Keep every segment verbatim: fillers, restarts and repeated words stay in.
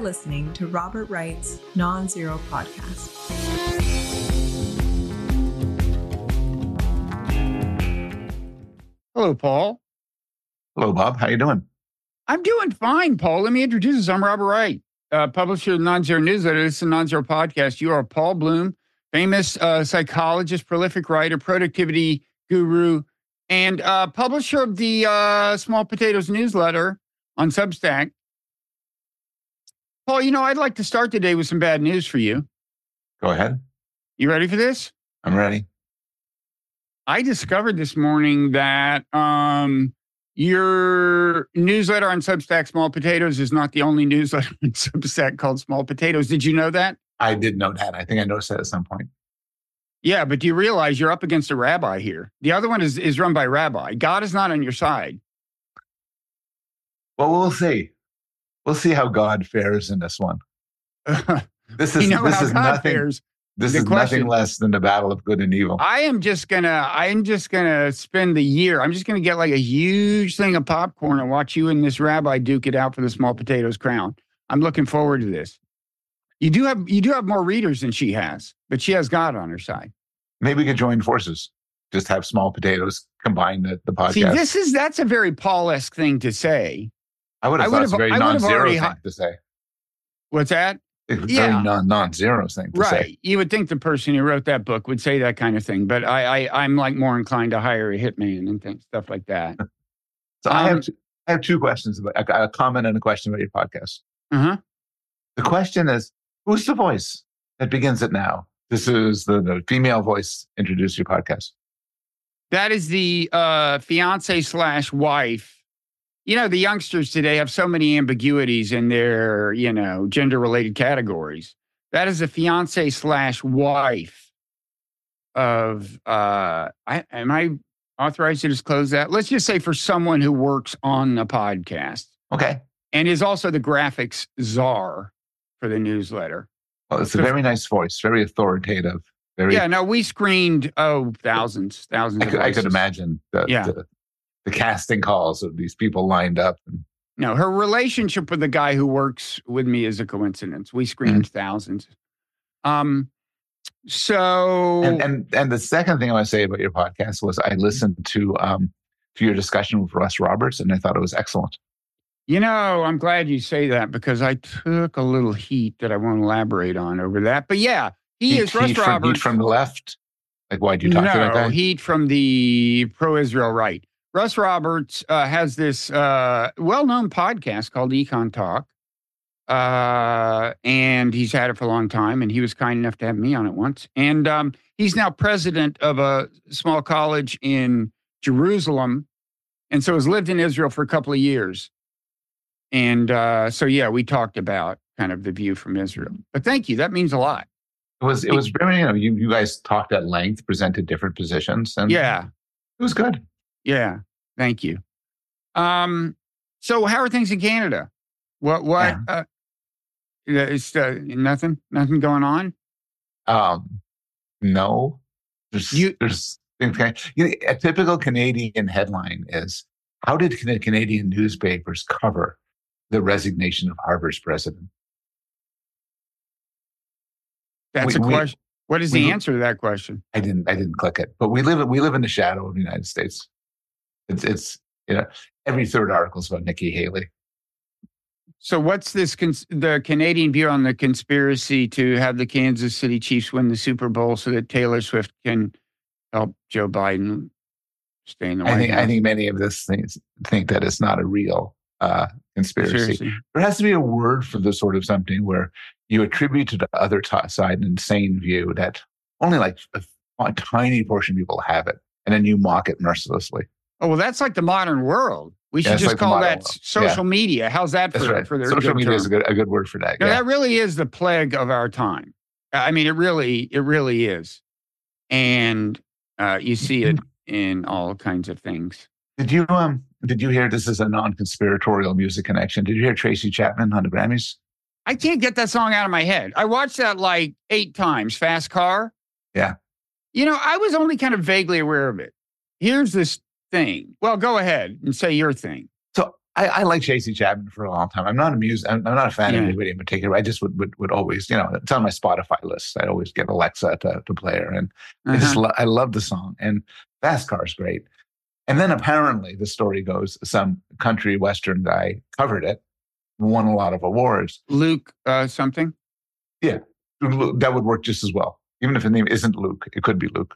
listening to Robert Wright's Non-Zero Podcast. Hello, Paul. Hello, Bob. How you doing? I'm doing fine, Paul. Let me introduce us. I'm Robert Wright, uh, publisher of the Non-Zero Newsletter. This is the Non-Zero Podcast. You are Paul Bloom, famous uh, psychologist, prolific writer, productivity guru, and uh, publisher of the uh, Small Potatoes newsletter on Substack. Paul, you know, I'd like to start today with some bad news for you. Go ahead. You ready for this? I'm ready. I discovered this morning that um, your newsletter on Substack, Small Potatoes, is not the only newsletter on Substack called Small Potatoes. Did you know that? I did know that. I think I noticed that at some point. Yeah, but do you realize you're up against a rabbi here? The other one is, is run by a rabbi. God is not on your side. Well, we'll see. We'll see how God fares in this one. This is you know this how is God nothing. fares. This The is question- nothing less than the battle of good and evil. I am just gonna, I'm just gonna spend the year. I'm just gonna get like a huge thing of popcorn and watch you and this rabbi duke it out for the Small Potatoes crown. I'm looking forward to this. You do have, you do have more readers than she has, but she has God on her side. Maybe we could join forces. Just have Small Potatoes combine the, the podcast. See, this is that's a very Paul-esque thing to say. I would have I thought would it's a have- very I would have non-zero already thing hi- to say. What's that? It's a Yeah. very non non-zero thing to Right. say. You would think the person who wrote that book would say that kind of thing, but I, I I'm like more inclined to hire a hitman and things, stuff like that. So I Um, have two, I have two questions about a, a comment and a question about your podcast. Uh-huh. The question is, who's the voice that begins it now? This is the, the female voice introduced your podcast. That is the uh, fiance slash wife. You know, the youngsters today have so many ambiguities in their, you know, gender related categories. That is a fiance slash wife of, uh, I, am I authorized to disclose that? Let's just say for someone who works on the podcast Okay. and is also the graphics czar for the newsletter. Well, it's a very nice voice, very authoritative. Very. Yeah, no, we screened, oh, thousands, thousands I of could, I could voices. imagine the, Yeah. the the casting calls of these people lined up. And, No, her relationship with the guy who works with me is a coincidence. We screened Mm-hmm. thousands. Um, so and and and the second thing I want to say about your podcast was I listened to um to your discussion with Russ Roberts, and I thought it was excellent. you know, I'm glad you say that because I took a little heat that I won't elaborate on over that. But yeah, he Heat- is Russ heat from, Roberts. heat from the left. Like, why do you talk no, to that guy? heat from the pro-Israel right. Russ Roberts uh, has this uh, well-known podcast called Econ Talk, uh, and he's had it for a long time, and he was kind enough to have me on it once. And um, he's now president of a small college in Jerusalem, and so has lived in Israel for a couple of years. And uh, so, yeah, we talked about kind of the view from Israel. But thank you. That means a lot. It was it was very, you know, you, you guys talked at length, presented different positions, and Yeah. it was good. Yeah, thank you. Um, so how are things in Canada? What what uh is uh, nothing nothing going on? Um, no, there's You- there's things kind you know, a typical Canadian headline is, how did Can- Canadian newspapers cover the resignation of Harvard's president? That's We- a we- question. What is we- the answer to that question? I didn't I didn't click it, but we live we live in the shadow of the United States. It's it's you know every third article is about Nikki Haley. So what's this cons- the Canadian view on the conspiracy to have the Kansas City Chiefs win the Super Bowl so that Taylor Swift can help Joe Biden stay in the White I think House? I think many of this things think that it's not a real uh, conspiracy. Seriously. There has to be a word for this sort of something where you attribute to the other t- side an insane view that only like a, a tiny portion of people have it, and then you mock it mercilessly. Oh, well, that's like the modern world. We Yeah, should it's just like the call modern that world. social media. How's that That's for, right. for their Social good media is a term? good a good word for that. No, yeah. that really is the plague of our time. I mean, it really, it really is. And uh, you see it in all kinds of things. Did you um did you hear, this is a non-conspiratorial music connection, did you hear Tracy Chapman on the Grammys? I can't get that song out of my head. I watched that like eight times, Fast Car. Yeah. You know, I was only kind of vaguely aware of it. Here's this thing. Well, go ahead and say your thing. So I, I like Tracy Chapman for a long time. I'm not amused. I'm, I'm not a fan Yeah. of anybody in particular. I just would, would would always, you know, it's on my Spotify list. I'd always get Alexa to, to play her, and I just Uh-huh. lo- I love the song. And Fast Car's great. And then apparently the story goes, some country western guy covered it, won a lot of awards. Luke uh, something. That would work just as well, even if the name isn't Luke. It could be Luke.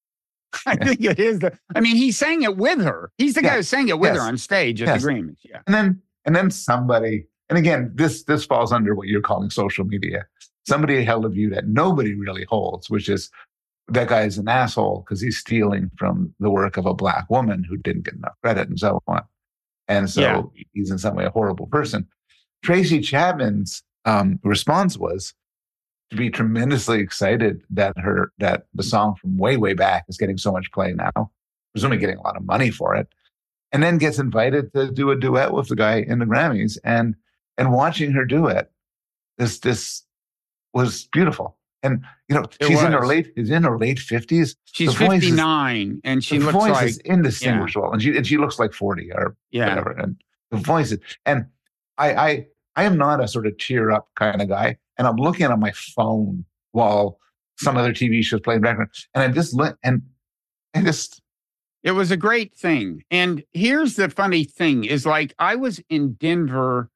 I think it is. The, I mean, he sang it with her. He's the guy Yeah. who sang it with Yes. her on stage at Yes. the Grammys. Yeah. And then and then somebody, and again, this this falls under what you're calling social media. Somebody held a view that nobody really holds, which is that guy is an asshole because he's stealing from the work of a black woman who didn't get enough credit and so on. And so Yeah. he's in some way a horrible person. Tracy Chapman's um, response was to be tremendously excited that her that the song from way way back is getting so much play now, presumably getting a lot of money for it, and then gets invited to do a duet with the guy in the Grammys, and and watching her do it, this this was beautiful. And you know, It she's in her was. late she's in her late fifties. She's The voice is- fifty-nine and she the looks voice like, is indistinguishable, and she and she looks like forty or yeah. whatever. And the voice is, and I I I am not a sort of cheer up kind of guy, and I'm looking on my phone while some other T V shows play in the background, and I just lit and I just It was a great thing. And here's the funny thing is like I was in Denver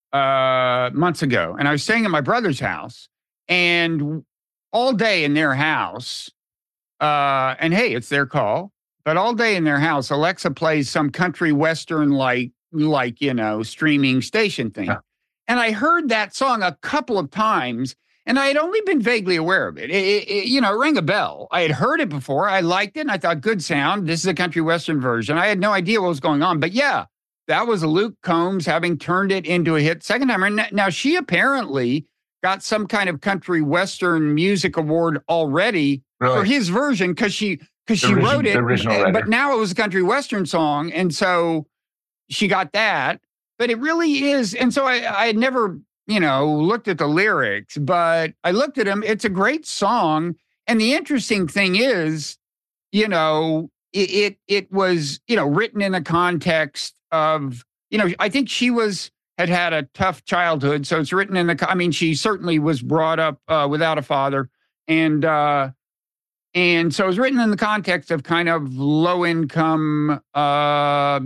uh, months ago and I was staying at my brother's house and all day in their house, uh, and hey, it's their call, but all day in their house, Alexa plays some country western like, like, you know, streaming station thing. Yeah. And I heard that song a couple of times and I had only been vaguely aware of it. It, it, it. You know, it rang a bell. I had heard it before. I liked it. And I thought, good sound. This is a country western version. I had no idea what was going on. But yeah, that was Luke Combs having turned it into a hit second time. And now she apparently got some kind of country western music award already really for his version because she because The she origi- wrote it. the original uh, writer. But now it was a country western song. And so she got that. But it really is. And so I, I had never, you know, looked at the lyrics, but I looked at them. It's a great song. And the interesting thing is, you know, it, it, it was, you know, written in the context of, you know, I think she was, had had a tough childhood. So it's written in the, co- I mean, she certainly was brought up uh, without a father. And, uh, and so it was written in the context of kind of low income, uh,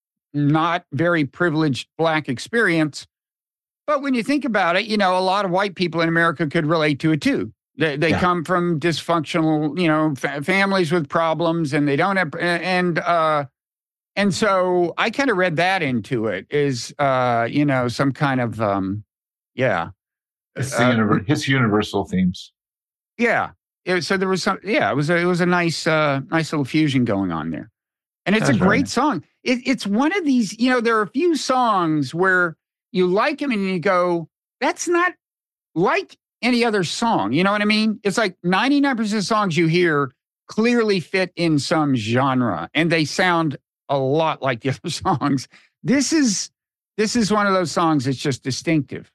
not very privileged Black experience. But when you think about it, you know, a lot of white people in America could relate to it too. They, they Yeah. come from dysfunctional, you know, fa- families with problems, and they don't have, and uh, and so I kind of read that into it is, uh, you know, some kind of, um, yeah, it's uh, the univer- his universal themes. yeah. It, so there was some, yeah, it was a, it was a nice, uh, nice little fusion going on there, and it's That's a great very nice. song. It, it's one of these, you know, there are a few songs where you like them and you go, that's not like any other song. You know what I mean? It's like ninety-nine percent of songs you hear clearly fit in some genre and they sound a lot like the other songs. This is, this is one of those songs that's just distinctive.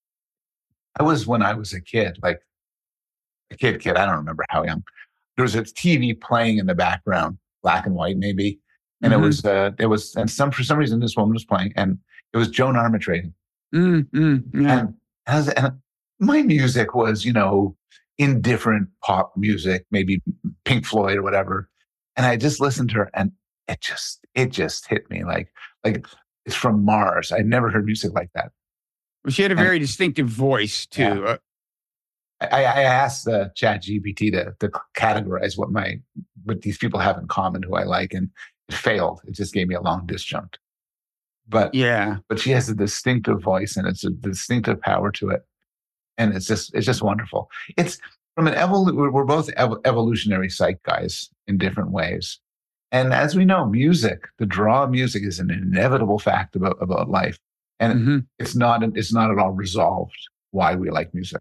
I was when I was a kid, like a kid, kid. I don't remember how young. There was a T V playing in the background, black and white, maybe, and Mhm. it was, uh, it was, and some for some reason this woman was playing, and it was Joan Armatrading, Mm, mm, yeah. and as and my music was, you know, indifferent pop music, maybe Pink Floyd or whatever, and I just listened to her, and it just, it just hit me like, like it's from Mars. I'd never heard music like that. Well, she had a and- very distinctive voice too. Yeah. Uh, I, I asked uh, Chat G P T to, to categorize what my what these people have in common who I like, and it failed. It just gave me a long disjunct. But yeah. but she has a distinctive voice, and it's a distinctive power to it, and it's just it's just wonderful. It's from an evol. We're both ev- evolutionary psych guys in different ways, and as we know, music, the draw of music, is an inevitable fact about about life, and Mhm. it's not it's not at all resolved why we like music.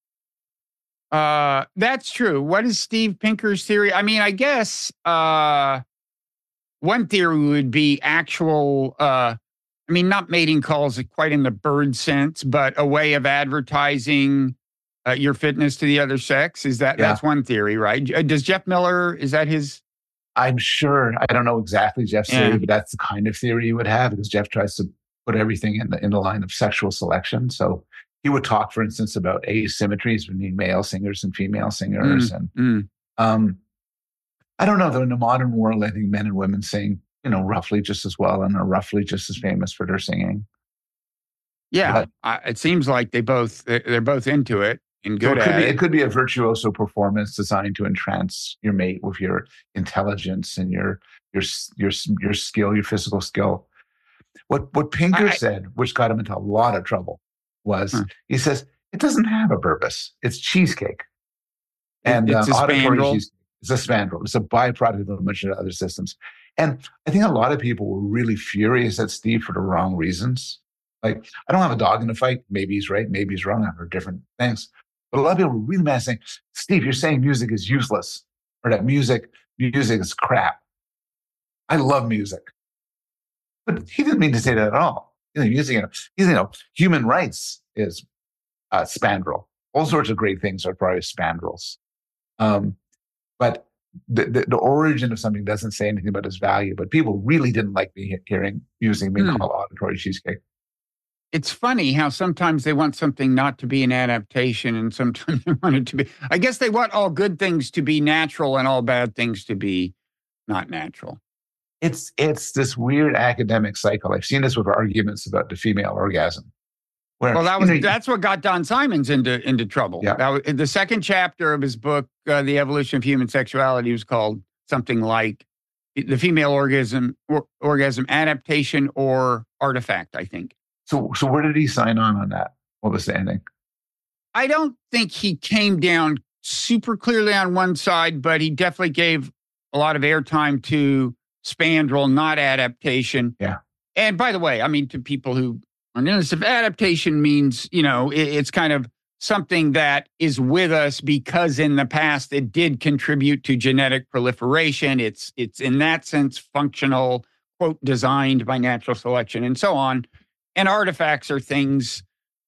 Uh, that's true. What is Steve Pinker's theory? I mean, I guess uh, one theory would be actual, uh, I mean, not mating calls quite in the bird sense, but a way of advertising uh, your fitness to the other sex. Is that, Yeah. that's one theory, right? Uh, Does Jeff Miller, is that his? I'm sure, I don't know exactly Jeff's Yeah. theory, but that's the kind of theory you would have, because Jeff tries to put everything in the in the line of sexual selection. So he would talk, for instance, about asymmetries between male singers and female singers. Mm, and mm. um, I don't know, though, in the modern world, I think men and women sing, you know, roughly just as well and are roughly just as famous for their singing. Yeah, But, I, it seems like they both they're, they're both into it and so good it could at be it. it could be a virtuoso performance designed to entrance your mate with your intelligence and your your your your skill, your physical skill. What what Pinker I- said, which got him into a lot of trouble, was Huh. he says it doesn't have a purpose. It's cheesecake, and It's uh, a auditory spandrel. cheesecake. It's a spandrel. It's a byproduct of a bunch of other systems. And I think a lot of people were really furious at Steve for the wrong reasons. Like, I don't have a dog in the fight. Maybe he's right. Maybe he's wrong. I've heard different things. But a lot of people were really mad saying, Steve, you're saying music is useless or that music, music is crap. I love music. But he didn't mean to say that at all. You know, music, you know, you know human rights is uh, spandrel. All sorts of great things are probably spandrels. Um, but the, the, the origin of something doesn't say anything about its value. But people really didn't like me hearing music being Hmm. called auditory cheesecake. It's funny how sometimes they want something not to be an adaptation and sometimes they want it to be. I guess they want all good things to be natural and all bad things to be not natural. It's it's this weird academic cycle. I've seen this with arguments about the female orgasm. Where, Well, that you was know, that's what got Don Simons into into trouble. Yeah. That was, the second chapter of his book, uh, The Evolution of Human Sexuality, was called something like "The Female Orgasm or, Orgasm Adaptation or Artifact," I think. so so where did he sign on on that? What was the ending? I don't think he came down super clearly on one side, but he definitely gave a lot of airtime to spandrel, not adaptation. Yeah. And by the way, I mean, to people who aren't in this, if adaptation means, you know, it, it's kind of something that is with us because in the past it did contribute to genetic proliferation. It's it's in that sense functional, quote, designed by natural selection and so on. And artifacts are things,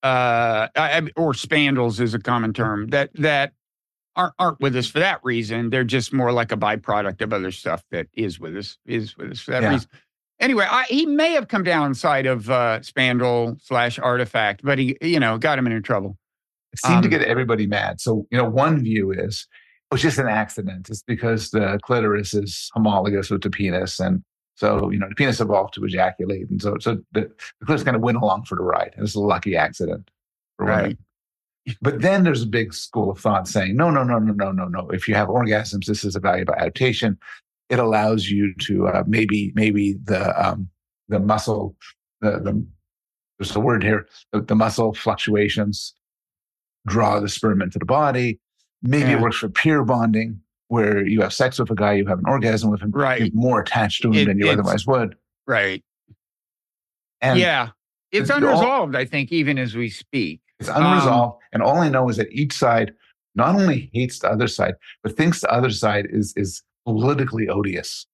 uh, I- or spandrels is a common term, that that aren't, aren't with us for that reason. They're just more like a byproduct of other stuff that is with us, is with us for that Yeah. reason. Anyway, I, he may have come down on side of uh, spandrel slash artifact, but he, you know, got him into trouble. It seemed to Um, get everybody mad. So, you know, one view is it was just an accident. It's because the clitoris is homologous with the penis. And so, you know, the penis evolved to ejaculate. And so, so the, the clitoris kind of went along for the ride. It was a lucky accident for women. Right. But then there's a big school of thought saying, no, no, no, no, no, no, no. If you have orgasms, this is a valuable adaptation. It allows you to uh, maybe, maybe the um, the muscle, the, the there's a word here, the, the muscle fluctuations draw the sperm into the body. Maybe Yeah. it works for peer bonding, where you have sex with a guy, you have an orgasm with him, Right. you're more attached to him It- than you it's- otherwise would. Right. And yeah. It's the- the- unresolved, I think, even as we speak. it's unresolved. and all I know is that each side not only hates the other side, but thinks the other side is is politically odious.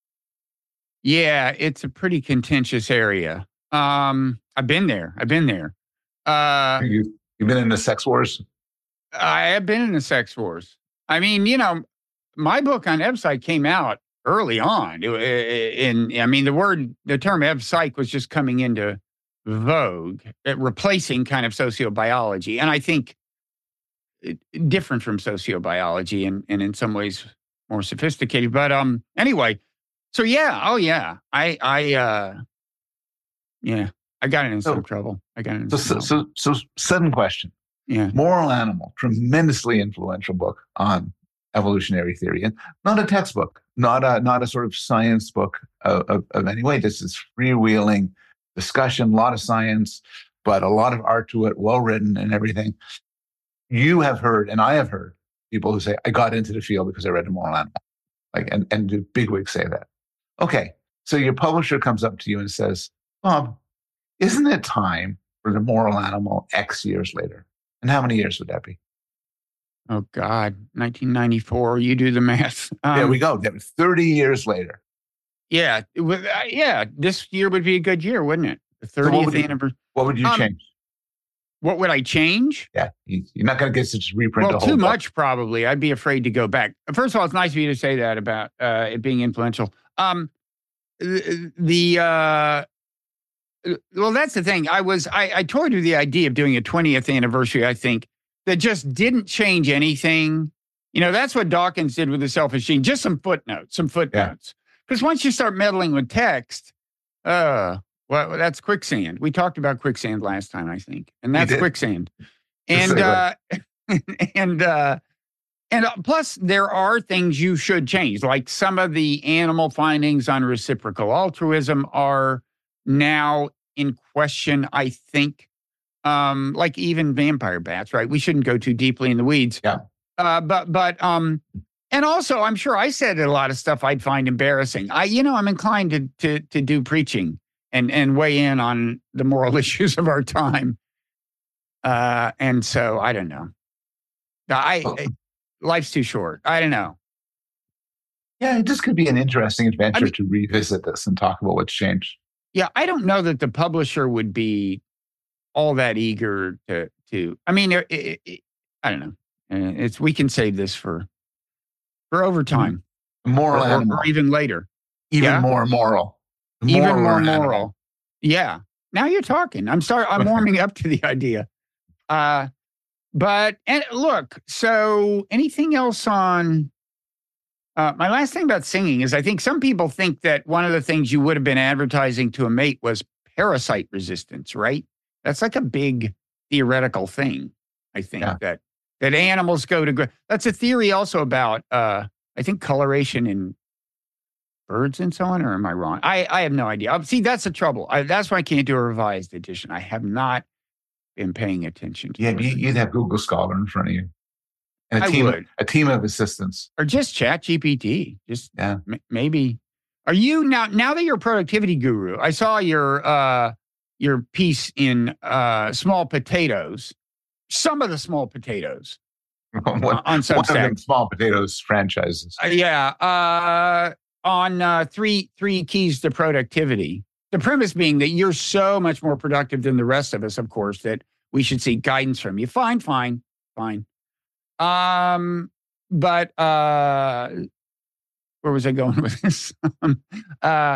Yeah, it's a pretty contentious area. Um, I've been there. I've been there. Uh, You, you've been in the sex wars. I have been in the sex wars. I mean, you know, my book on EbPsych came out early on. In, I mean, the word, the term EbPsych was just coming into vogue, uh, replacing kind of sociobiology. And I think it- different from sociobiology and, and in some ways more sophisticated. But um, anyway, so yeah, oh yeah, I, I, uh, yeah, I got into So- some trouble. I got into So, some so, trouble. so, so sudden question. Yeah. Moral Animal, tremendously influential book on evolutionary theory, and not a textbook, not a not a sort of science book of, of, of any way. This is freewheeling discussion, a lot of science, but a lot of art to it, well written and everything. You have heard, and I have heard people who say, "I got into the field because I read The Moral Animal," like, and and the bigwigs say that. Okay, so your publisher comes up to you and says, "Bob, isn't it time for The Moral Animal X years later?" And how many years would that be? Oh God, nineteen ninety-four. You do the math. Um, There we go. That was thirty years later. Yeah, it would- uh, yeah. This year would be a good year, wouldn't it? The what would thirtieth you- anniversary. What would you Um, change? What would I change? Yeah, you- you're not going to get to just reprint Well, the whole too book. much probably. I'd be afraid to go back. First of all, it's nice of you to say that about uh, it being influential. Um, the the, uh, well, that's the thing. I was I, I toyed with the idea of doing a twentieth anniversary, I think, that just didn't change anything. You know, that's what Dawkins did with the Selfish Gene, just some footnotes, some footnotes. Because yeah. once you start meddling with text, uh, well, that's quicksand. We talked about quicksand last time, I think. And that's quicksand. And uh, and uh, and plus, there are things you should change. Like some of the animal findings on reciprocal altruism are now in question, I think. Um, like even vampire bats, right? We shouldn't go too deeply in the weeds. Yeah. Uh, but but um, and also, I'm sure I said a lot of stuff I'd find embarrassing. I, you know, I'm inclined to to to do preaching and and weigh in on the moral issues of our time. Uh, and so I don't know. I, I life's too short. I don't know. Yeah, it just could be an interesting adventure I mean, to revisit this and talk about what's changed. Yeah, I don't know that the publisher would be all that eager to to. I mean, it, it, it, I don't know. It's we can save this for for overtime, moral, or, or, or even later, even yeah? more moral, moral even more animal. moral. Yeah. Now you're talking. I'm sorry. I'm warming up to the idea. Uh, but and look. So anything else on? Uh, my last thing about singing is I think some people think that one of the things you would have been advertising to a mate was parasite resistance, right? That's like a big theoretical thing. I think yeah. that. That animals go to, that's a theory also about, uh, I think, coloration in birds and so on, or am I wrong? I, I have no idea. See, that's the trouble. I, that's why I can't do a revised edition. I have not been paying attention to Yeah, it. you'd have Google Scholar in front of you. And a I team, would. A team of assistants. Or just Chat G P T. Just yeah. m- maybe. Are you, now Now that you're a productivity guru, I saw your uh, your piece in uh, Small Potatoes. Some of the Small Potatoes one, uh, on Substack. One of the Small Potatoes franchises. Uh, yeah, uh, on uh, three three keys to productivity. The premise being that you're so much more productive than the rest of us, of course, that we should seek guidance from you. Fine, fine, fine. Um, but uh, where was I going with this? uh,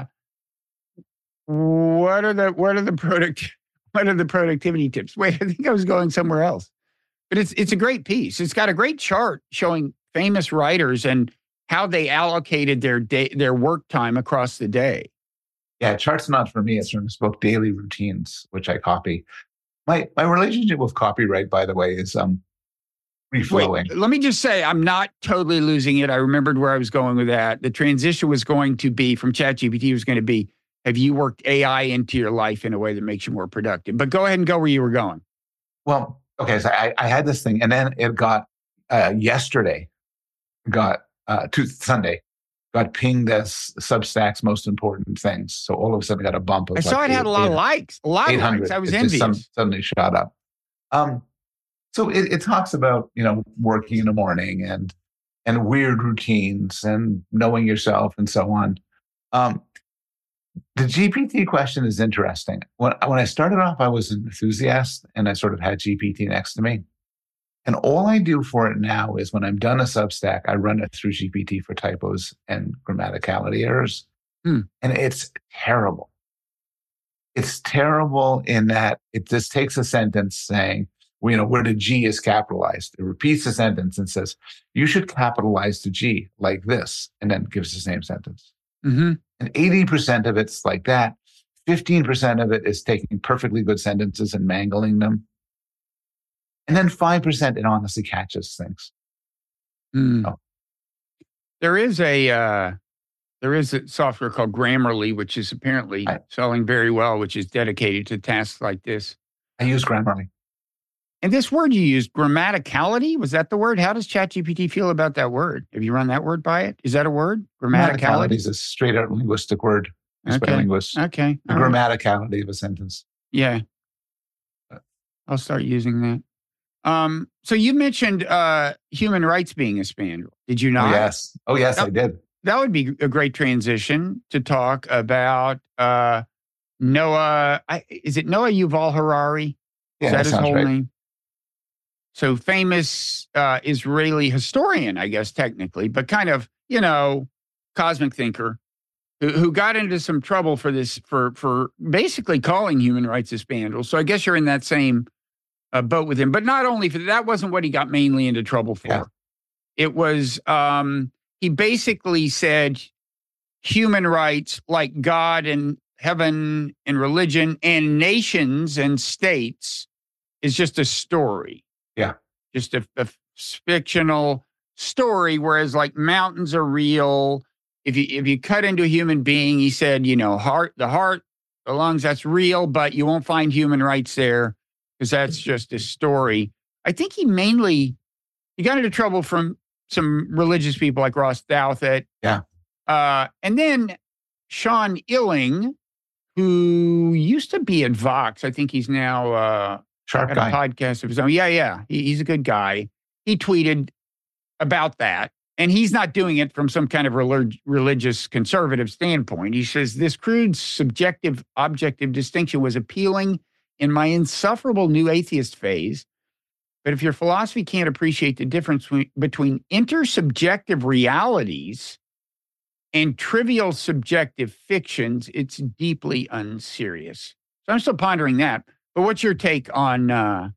what are the what are the product what are the productivity tips? Wait, I think I was going somewhere else. But it's it's a great piece. It's got a great chart showing famous writers and how they allocated their day, their work time across the day. Yeah, chart's not for me. It's from this book, Daily Routines, which I copy. My my relationship with copyright, by the way, is um free-flowing. Wait, let me just say, I'm not totally losing it. I remembered where I was going with that. The transition was going to be from ChatGPT was going to be, have you worked A I into your life in a way that makes you more productive? But go ahead and go where you were going. Well, okay, so I, I had this thing, and then it got uh, yesterday, got uh, to Sunday, got pinged as Substack's most important things. So all of a sudden, got a bump. Of I saw like it had a lot of likes, a lot of likes. I was it envious. Just some, suddenly shot up. Um, so it, it talks about you know working in the morning and and weird routines and knowing yourself and so on. Um, The G P T question is interesting. When, when I started off, I was an enthusiast and I sort of had G P T next to me. And all I do for it now is when I'm done a Substack, I run it through G P T for typos and grammaticality errors. Hmm. And it's terrible. It's terrible in that it just takes a sentence saying, well, you know, where the G is capitalized. It repeats the sentence and says, you should capitalize the G like this, and then gives the same sentence. Mm-hmm. And eighty percent of it's like that. fifteen percent of it is taking perfectly good sentences and mangling them. And then five percent, it honestly catches things. Mm. Oh. There is a uh, there is a software called Grammarly, which is apparently I, selling very well, which is dedicated to tasks like this. I use Grammarly. And this word you used, grammaticality, was that the word? How does ChatGPT feel about that word? Have you run that word by it? Is that a word? Grammaticality? Grammaticality is a straight out linguistic word. It's okay. by linguists. Okay. The All grammaticality right. of a sentence. Yeah. I'll start using that. Um, so you mentioned uh, human rights being a spandrel. Did you not? Oh, yes. Oh, yes, that, I did. That would be a great transition to talk about uh, Noah. I, is it Noah Yuval Harari? Yeah, is that, that his sounds whole right. name? So famous uh, Israeli historian, I guess, technically, but kind of, you know, cosmic thinker. who, who got into some trouble for this, for for basically calling human rights a scandal. So I guess you're in that same uh, boat with him. But not only for that, wasn't what he got mainly into trouble for. Yeah. It was, um, he basically said human rights, like God and heaven and religion and nations and states, is just a story. Yeah. Just a, a fictional story, whereas like mountains are real. If you if you cut into a human being, he said, you know, heart, the heart, the lungs, that's real, but you won't find human rights there because that's just a story. I think he mainly he got into trouble from some religious people like Ross Douthat. Yeah. Uh, and then Sean Illing, who used to be at Vox. I think he's now uh, Sharp at guy. a podcast of his own. Yeah, yeah. He, he's a good guy. He tweeted about that. And he's not doing it from some kind of relig- religious conservative standpoint. He says, this crude subjective objective distinction was appealing in my insufferable new atheist phase. But if your philosophy can't appreciate the difference between, between intersubjective realities and trivial subjective fictions, it's deeply unserious. So I'm still pondering that. But what's your take on... Uh,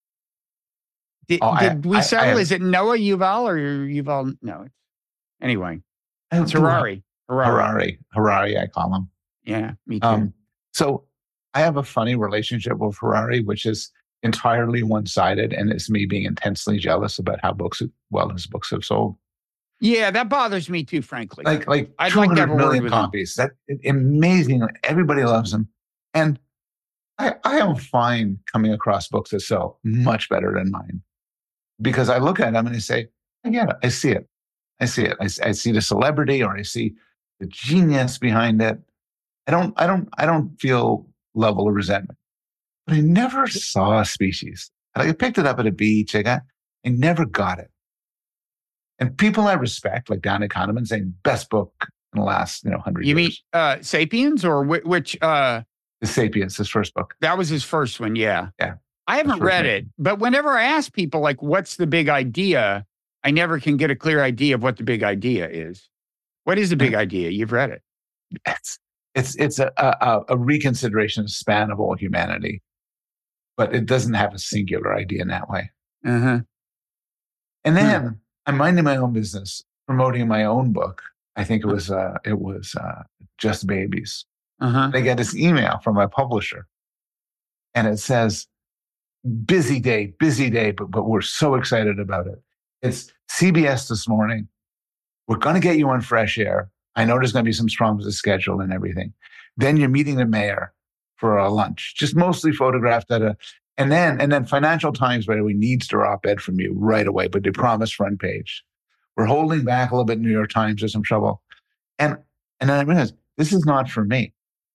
Did, Oh, I- did we I- settle? I have- Is it Noah Yuval or Yuval? No. It's, anyway, I it's do- Harari. Harari. Harari. Harari, I call him. Yeah, me too. Um, so I have a funny relationship with Harari, which is entirely one-sided, and it's me being intensely jealous about how books, well, his books have sold. yeah, that bothers me too, frankly. Like, like I'd two like to hundred have a word million with him. copies. That amazing. Everybody loves him, and I, I am fine coming across books that sell much better than mine, because I look at them and I say, I get it. I see it. I see it. I, I see the celebrity, or I see the genius behind it. I don't, I don't, I don't feel level of resentment. But I never saw Species. Like, I picked it up at a beach. I got, I never got it. And people I respect, like Danny Kahneman, saying best book in the last, you know, hundred You years. mean uh, Sapiens or whi- which? Uh, The Sapiens, his first book. that was his first one. Yeah. Yeah. I haven't That's first read one. it, but whenever I ask people, like, what's the big idea? I never can get a clear idea of what the big idea is. What is the big idea? You've read it. It's it's it's a, a a reconsideration of the span of all humanity, but it doesn't have a singular idea in that way. Uh huh. And then I'm minding my own business, promoting my own book. I think it was uh, it was uh, Just Babies. Uh huh. I get this email from my publisher, and it says, "Busy day, busy day, but but we're so excited about it. It's C B S this morning. We're going to get you on Fresh Air. I know there's going to be some problems with the schedule and everything. Then you're meeting the mayor for a lunch, just mostly photographed at a, and then and then Financial Times, by the way, needs to op-ed from you right away, but they promise front page. We're holding back a little bit. New York Times, there's some trouble, and and then I realized this is not for me.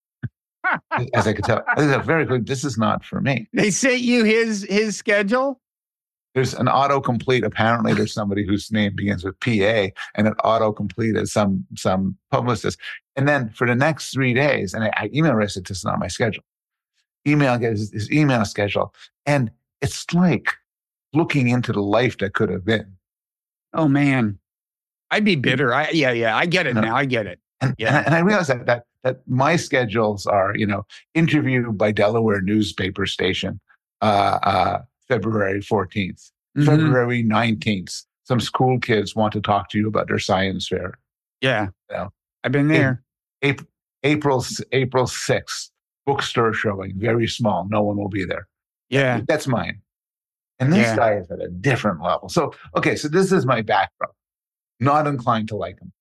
As I could tell, I think that's very clear. This is not for me. They sent you his his schedule. There's an autocomplete. Apparently, there's somebody whose name begins with P A, and it autocompleted some some publicist. And then for the next three days, and I, I email her, I said, "This is not my schedule." Email his, his email schedule, and it's like looking into the life that could have been. Oh man, I'd be bitter. I yeah yeah. I get it No. now. I get it. And, Yeah. and, I, and I realized that, that that my schedules are, you know, interview by Delaware newspaper station, uh, uh, February fourteenth, Mhm. February nineteenth. Some school kids want to talk to you about their science fair. Yeah. You know, I've been there. April, April, April sixth, bookstore showing, very small. No one will be there. Yeah. That's mine. And this Yeah. guy is at a different level. So, okay, so this is my background. Not inclined to like him.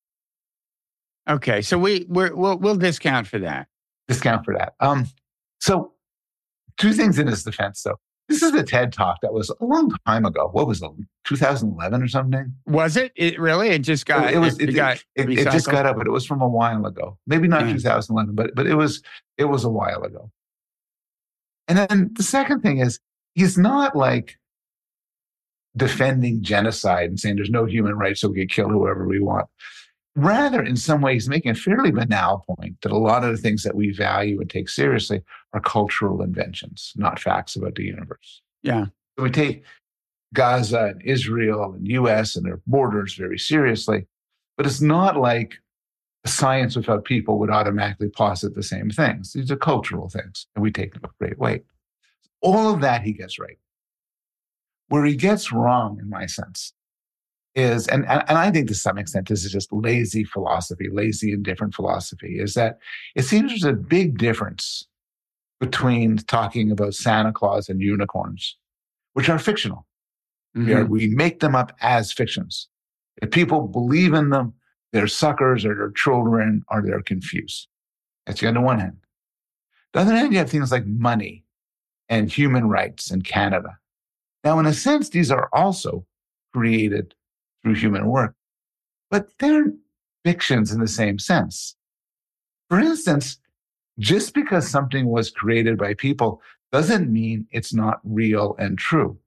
Okay. So we we're, we'll we'll discount for that. Discount for that. Um, so two things in his defense, though. This is a TED Talk that was a long time ago. What was it, two thousand eleven or something? Was it? It really? It just got. it was. It, It, got. it, it just recycled? got up, but it was from a while ago. Maybe not Yeah. two thousand eleven, but but it was it was a while ago. And then the second thing is, he's not like defending genocide and saying there's no human rights, so we can kill whoever we want. Rather, in some ways, making a fairly banal point that a lot of the things that we value and take seriously are cultural inventions, not facts about the universe. Yeah. So we take Gaza and Israel and U S and their borders very seriously, but it's not like science without people would automatically posit the same things. These are cultural things, and we take them with great weight. All of that he gets right. Where he gets wrong, in my sense, is, and, and I think to some extent this is just lazy philosophy, lazy indifferent philosophy, is that it seems there's a big difference between talking about Santa Claus and unicorns, which are fictional. Mhm. We, are, we make them up as fictions. If people believe in them, they're suckers or they're children or they're confused. That's on the one hand. The other hand, you have things like money and human rights in Canada. Now, in a sense, these are also created through human work, but they're fictions in the same sense. For instance, just because something was created by people doesn't mean it's not real and true.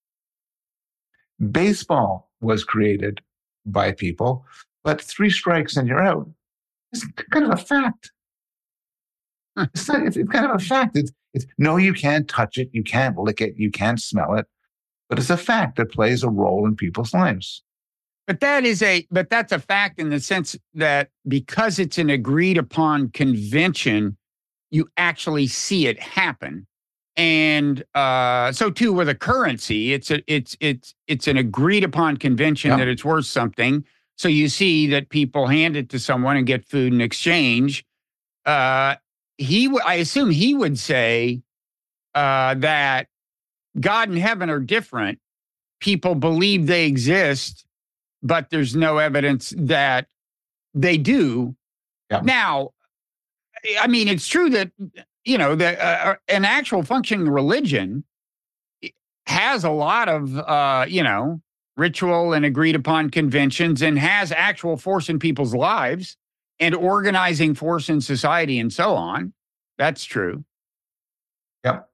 Baseball was created by people, but three strikes and you're out. It's kind of a fact. It's, not, it's, it's kind of a fact. It's, it's no, you can't touch it, you can't lick it, you can't smell it, but it's a fact that plays a role in people's lives. But that is a, but that's a fact in the sense that because it's an agreed upon convention, you actually see it happen. And uh, so too with a currency, it's a, it's it's it's an agreed upon convention Yeah. that it's worth something. So you see that people hand it to someone and get food in exchange. Uh, he, w- I assume he would say uh, that God and heaven are different. People believe they exist, but there's no evidence that they do. Yeah. Now, I mean, it's true that, you know, that uh, an actual functioning religion has a lot of, uh, you know, ritual and agreed upon conventions and has actual force in people's lives and organizing force in society and so on. That's true. Yep.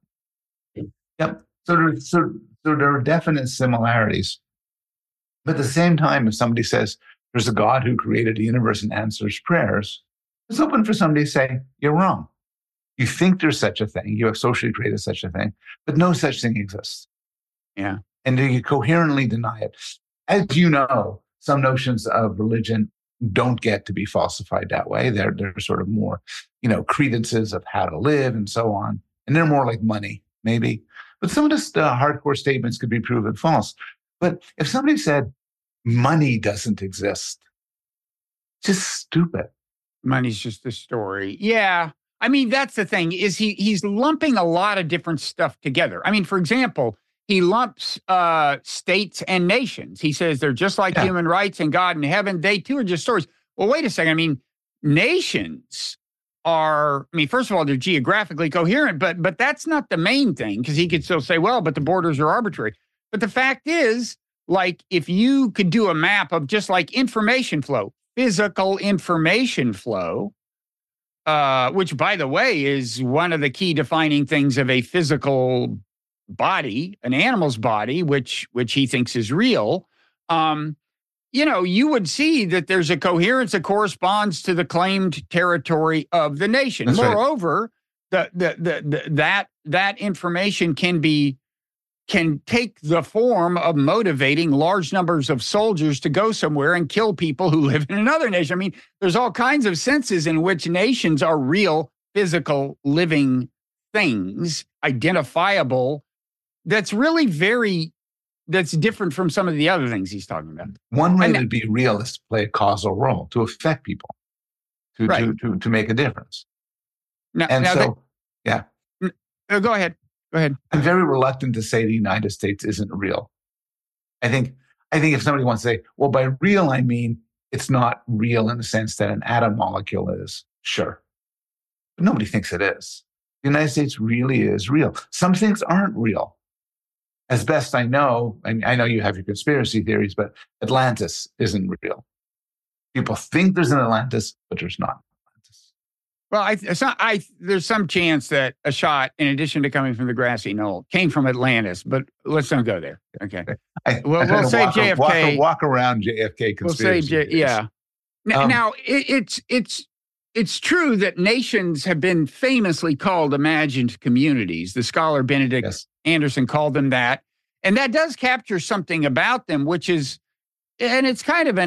Yep. So there, so, so there are definite similarities. But at the same time, if somebody says there's a God who created the universe and answers prayers, it's open for somebody to say, you're wrong. You think there's such a thing. You have socially created such a thing, but no such thing exists. Yeah. And you coherently deny it. As you know, some notions of religion don't get to be falsified that way. They're, they're sort of more, you know, credences of how to live and so on. And they're more like money, maybe. But some of the uh, hardcore statements could be proven false. But if somebody said money doesn't exist, it's just stupid. Money's just a story. Yeah. I mean, that's the thing is he he's lumping a lot of different stuff together. I mean, for example, he lumps uh, states and nations. He says they're just like Yeah. human rights and God in heaven. They too are just stories. Well, wait a second. I mean, nations are, I mean, first of all, they're geographically coherent, but but that's not the main thing because he could still say, well, but the borders are arbitrary. But the fact is, like, if you could do a map of just like information flow, physical information flow, uh, which, by the way, is one of the key defining things of a physical body, an animal's body, which which he thinks is real, um, you know, you would see that there's a coherence that corresponds to the claimed territory of the nation. That's right. Moreover, the, the, the, the, that that information can be can take the form of motivating large numbers of soldiers to go somewhere and kill people who live in another nation. I mean, there's all kinds of senses in which nations are real, physical, living things, identifiable. That's really very, that's different from some of the other things he's talking about. One way And- to be real is to play a causal role, to affect people, to, Right. to, to, to make a difference. Now, And now so, that- uh, go ahead. Go ahead. I'm very reluctant to say the United States isn't real. I think I think if somebody wants to say, well, by real, I mean it's not real in the sense that an atom molecule is, sure. But nobody thinks it is. The United States really is real. Some things aren't real. As best I know, and I know you have your conspiracy theories, but Atlantis isn't real. People think there's an Atlantis, but there's not. Well, I, it's not, I, there's some chance that a shot, in addition to coming from the grassy knoll, came from Atlantis, but let's not go there. Okay. I, Well, I'm trying we'll to save walk, J F K. Walk, walk around J F K We'll conspiracy say, J- theories. yeah. N- Um, now, it, it's, it's, it's true that nations have been famously called imagined communities. The scholar Benedict Yes. Anderson called them that. And that does capture something about them, which is, and it's kind of an,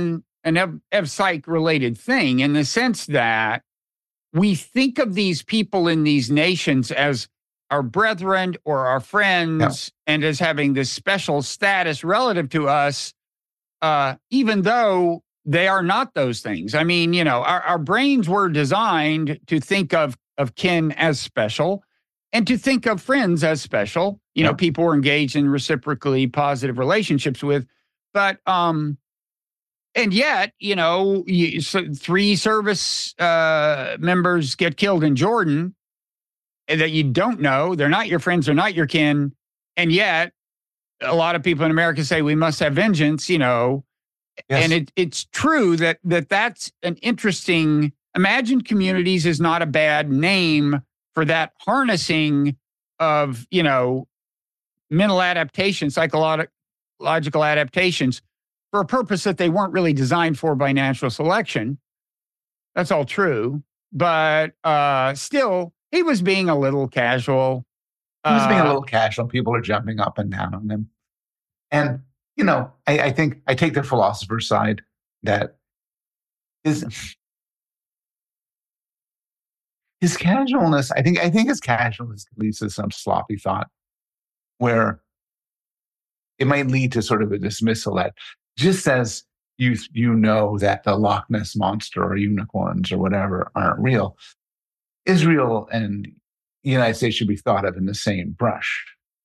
an ev, ev psych related thing in the sense that we think of these people in these nations as our brethren or our friends, yeah. and as having this special status relative to us, uh, even though they are not those things. I mean, you know, our, our brains were designed to think of, of kin as special and to think of friends as special, you yeah. know, people we're engaged in reciprocally positive relationships with. But, um, and yet, you know, you, so three service uh, members get killed in Jordan that you don't know. They're not your friends. They're not your kin. And yet, a lot of people in America say we must have vengeance, you know. Yes. And it, it's true that, that that's an interesting, imagined communities is not a bad name for that harnessing of, you know, mental adaptation, psychological adaptations for a purpose that they weren't really designed for by natural selection. That's all true. But uh, still, he was being a little casual. He was being a little casual. People are jumping up and down on him. And, you know, I, I think I take the philosopher's side that his, his casualness, I think, I think his casualness leads to some sloppy thought where it might lead to sort of a dismissal that just as you, you know that the Loch Ness monster or unicorns or whatever aren't real, Israel and the United States should be thought of in the same brush.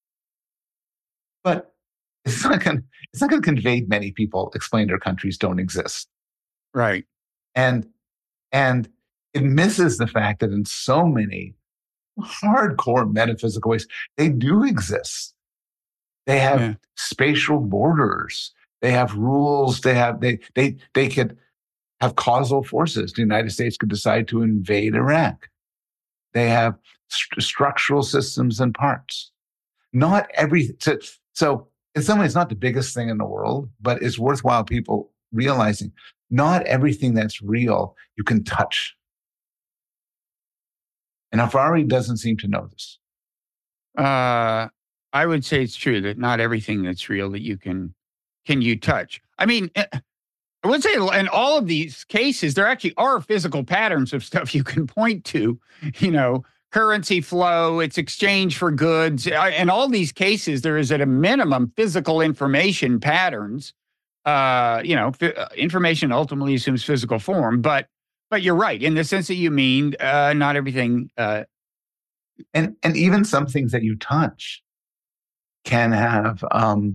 But it's not going it's not going to convey many people explain their countries don't exist. Right. And and it misses the fact that in so many hardcore metaphysical ways, they do exist. They have yeah. spatial borders. They have rules. They have they they they could have causal forces. The United States could decide to invade Iraq. They have st- structural systems and parts. Not every so, so in some ways, it's not the biggest thing in the world, but it's worthwhile people realizing not everything that's real you can touch. And Harari doesn't seem to know this. Uh, I would say it's true that not everything that's real that you can can you touch. I mean, I would say in all of these cases, there actually are physical patterns of stuff you can point to, you know, currency flow, its exchange for goods. In all these cases, there is at a minimum physical information patterns. Uh, you know, f- information ultimately assumes physical form, but but you're right in the sense that you mean uh, not everything. Uh, and and even some things that you touch can have um,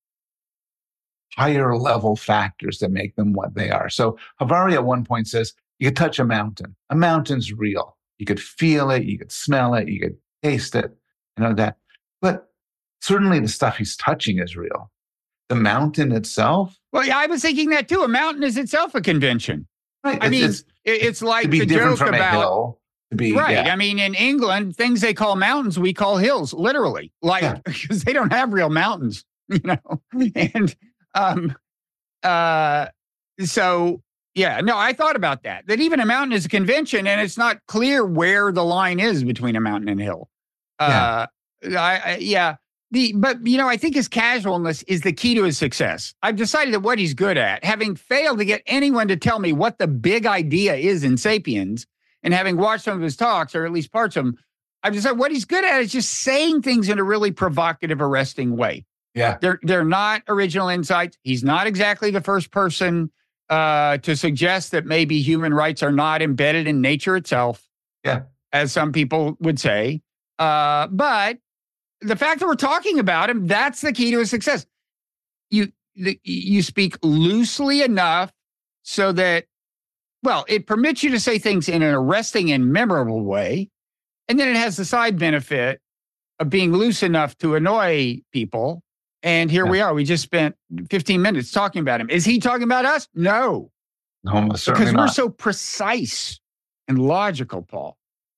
higher level factors that make them what they are. So Harari at one point says, you could touch a mountain. A mountain's real. You could feel it, you could smell it, you could taste it, you know that. But certainly the stuff he's touching is real. The mountain itself. Well, yeah, I was thinking that too. A mountain is itself a convention. Right. I it's, mean, it's, it's like to be the different joke from about a hill. To be, right. Yeah. I mean, in England, things they call mountains, we call hills, literally, like yeah. because they don't have real mountains, you know. And um, uh, so. Yeah, no, I thought about that, that even a mountain is a convention and it's not clear where the line is between a mountain and hill. Uh, yeah. I, I, yeah. The, but, you know, I think his casualness is the key to his success. I've decided that what he's good at, having failed to get anyone to tell me what the big idea is in Sapiens, and having watched some of his talks, or at least parts of them, I've decided what he's good at is just saying things in a really provocative, arresting way. Yeah. They're, they're not original insights. He's not exactly the first person Uh, to suggest that maybe human rights are not embedded in nature itself, yeah, as some people would say. Uh, but the fact that we're talking about him, that's the key to his success. You the, you speak loosely enough so that, well, it permits you to say things in an arresting and memorable way, and then it has the side benefit of being loose enough to annoy people. And here yeah. we are. We just spent fifteen minutes talking about him. Is he talking about us? No. No, almost certainly because we're not. so precise and logical, Paul.